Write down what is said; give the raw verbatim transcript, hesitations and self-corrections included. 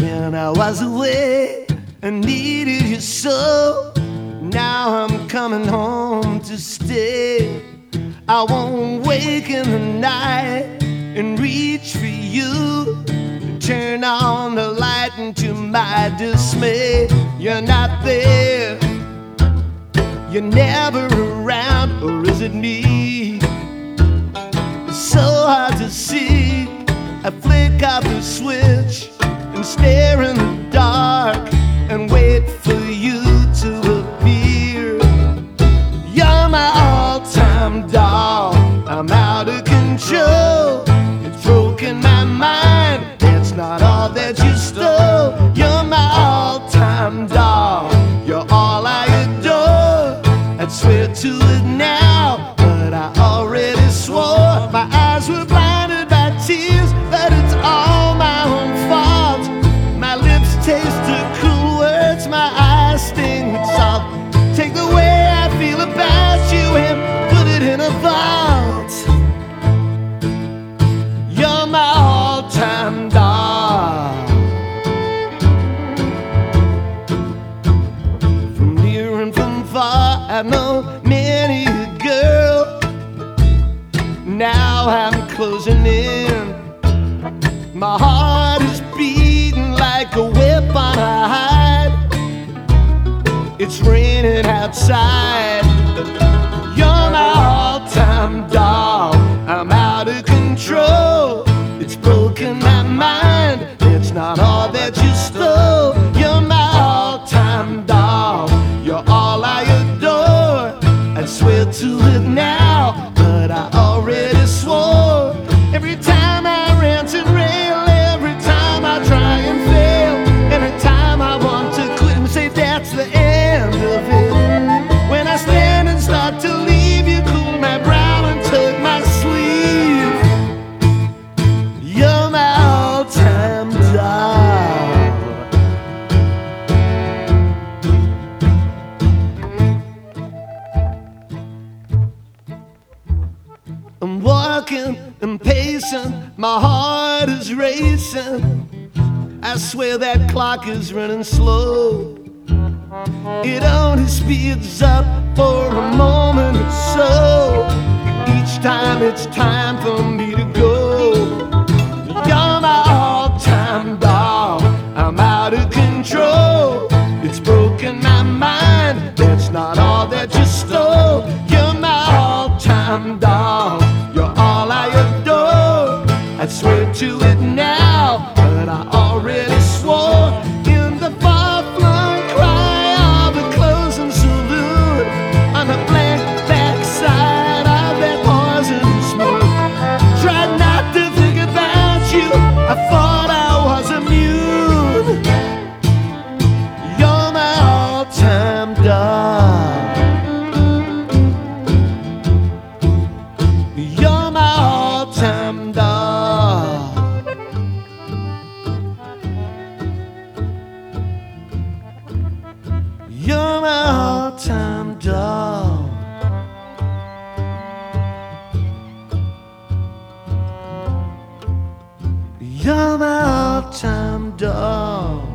when I was away and needed you so. Now I'm coming home to stay. I won't wake in the night and reach for you. Turn on the light, and to my dismay, you're not there. You're never around, or is it me? It's so hard to see. I flick off the switch and stare in the dark and wait for you to appear. You're my all-time doll. I'm out of control. It's broken my mind. That's not all that you stole. You're my all-time doll. You're all I adore. I'd swear to it now, but I already swore. My eyes were blinded by tears, but it's all my own fault. My lips taste the cruel words, my eyes sting with salt. Take the way I feel about you and put it in a vault. You're my all-time doll. From near and from far, I know many a girl. Now I'm closing in. My heart is beating like a whip on a hide. It's raining outside. You're my all-time doll. I'm out of control. It's broken my mind. It's not all that you stole. You're my all-time doll. You're all I adore. I'd swear to it now, but I already swore. Every time I rant and rail, every time I try and fail, every time I want to quit and say that's the end of it. When I stand and start to leave, you cool my brow and tug my sleeve. You're my all-time doll. I'm walking and pacing, my heart is racing. I swear that clock is running slow. It only speeds up for a moment or so. Each time it's time for me to go. You're my all-time doll. I'm out of control. It's broken my mind. That's not all that you stole. You're my all-time doll. You're all I adore. I'd swear to it now, but I already swore. In the far-flung cry of a closing saloon, on the blank backside of that poisonous smoke, tried not to think about you. I thought I was immune. You're my all-time doll. You're my all-time doll. You're my all-time doll. You're my all-time doll.